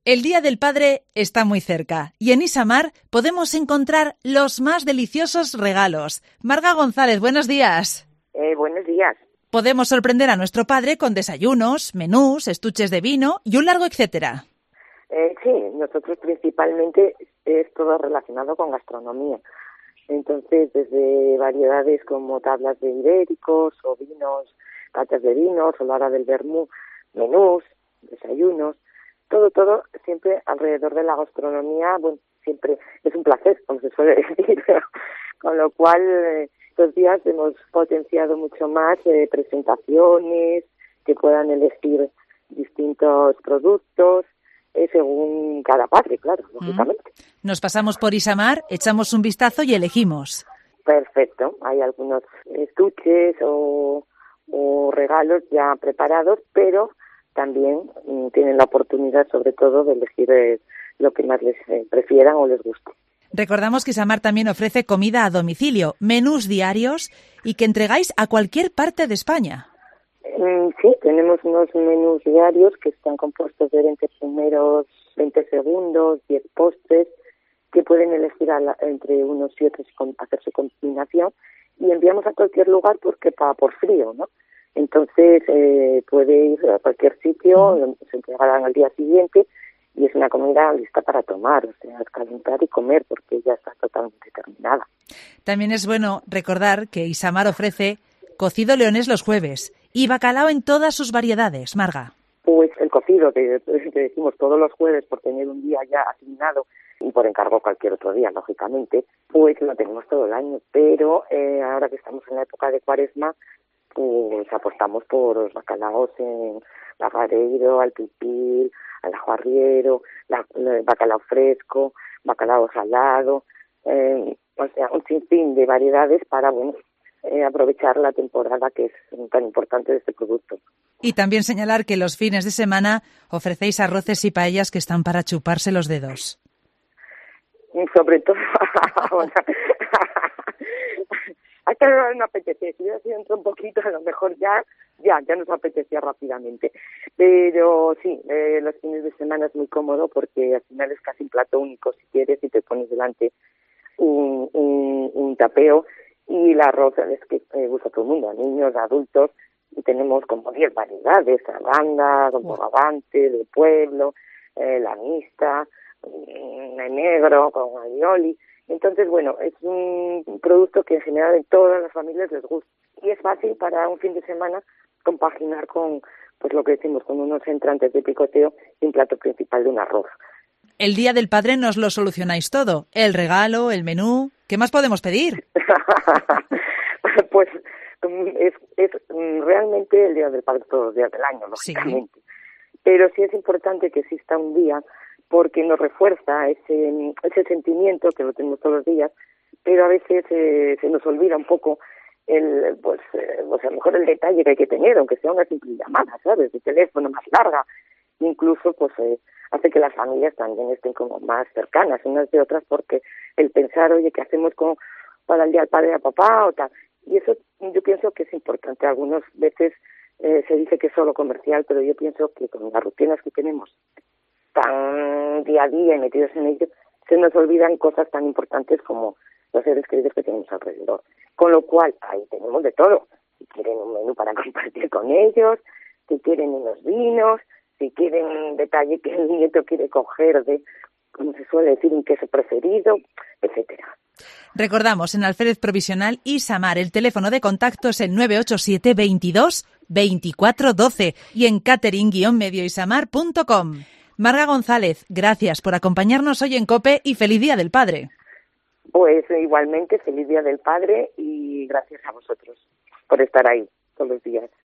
El Día del Padre está muy cerca y en Isamar podemos encontrar los más deliciosos regalos. Marga González, buenos días. Buenos días. Podemos sorprender a nuestro padre con desayunos, menús, estuches de vino y un largo etcétera. Sí, nosotros principalmente es todo relacionado con gastronomía. Entonces, desde variedades como tablas de ibéricos o vinos, catas de vinos o la hora del vermú, menús, desayunos, todo siempre alrededor de la gastronomía. Bueno, siempre es un placer, como se suele decir, pero con lo cual estos días hemos potenciado mucho más presentaciones, que puedan elegir distintos productos según cada padre, claro, lógicamente. Nos pasamos por Isamar, echamos un vistazo y elegimos. Perfecto, hay algunos estuches o regalos ya preparados, pero también tienen la oportunidad, sobre todo, de elegir lo que más les prefieran o les guste. Recordamos que Isamar también ofrece comida a domicilio, menús diarios y que entregáis a cualquier parte de España. Sí, tenemos unos menús diarios que están compuestos de 20 primeros, 20 segundos, 10 postres, que pueden elegir entre unos y otros hacer su combinación, y enviamos a cualquier lugar porque va por frío, ¿no? Entonces puede ir a cualquier sitio, se entregarán al día siguiente y es una comida lista para tomar, o sea, calentar y comer porque ya está totalmente terminada. También es bueno recordar que Isamar ofrece cocido leonés los jueves y bacalao en todas sus variedades, Marga. Pues el cocido que decimos todos los jueves por tener un día ya asignado y por encargo cualquier otro día, lógicamente, pues lo tenemos todo el año, pero ahora que estamos en la época de Cuaresma, pues apostamos por los bacalaos en bagareiro, al pipil, al ajo arriero, bacalao fresco, bacalao salado, o sea, un sinfín de variedades para, aprovechar la temporada que es tan importante de este producto. Y también señalar que los fines de semana ofrecéis arroces y paellas que están para chuparse los dedos. Y sobre todo, hasta no me apetece, si hubiera sido un poquito, a lo mejor ya nos apetecía rápidamente. Pero sí, los fines de semana es muy cómodo porque al final es casi un plato único si quieres y te pones delante un tapeo y el arroz es que gusta a todo el mundo, niños, adultos, y tenemos como 10 variedades, aranda, con bogavante, de pueblo, la mixta, negro, con aioli. Entonces, bueno, es un producto que en general en todas las familias les gusta. Y es fácil para un fin de semana compaginar con, pues lo que decimos, con unos entrantes de picoteo y un plato principal de un arroz. El Día del Padre nos lo solucionáis todo. El regalo, el menú. ¿Qué más podemos pedir? Pues es realmente el Día del Padre todos los días del año, lógicamente. Sí. Pero sí es importante que exista un día porque nos refuerza ese sentimiento que lo tenemos todos los días, pero a veces se nos olvida un poco pues a lo mejor el detalle que hay que tener, aunque sea una simple llamada, ¿sabes?, de teléfono más larga. Incluso pues hace que las familias también estén como más cercanas unas de otras, porque el pensar, oye, ¿qué hacemos para el Día del Padre y a papá o tal? Y eso yo pienso que es importante. Algunas veces se dice que es solo comercial, pero yo pienso que con las rutinas que tenemos tan día a día y metidos en ello, se nos olvidan cosas tan importantes como los seres queridos que tenemos alrededor. Con lo cual, ahí tenemos de todo. Si quieren un menú para compartir con ellos, si quieren unos vinos, si quieren un detalle que el nieto quiere coger de, como se suele decir, un queso preferido, etcétera. Recordamos, en Alférez Provisional Isamar, el teléfono de contacto es el 987 22 24 12 y en catering-medioisamar.com. Marga González, gracias por acompañarnos hoy en COPE y feliz Día del Padre. Pues igualmente, feliz Día del Padre y gracias a vosotros por estar ahí todos los días.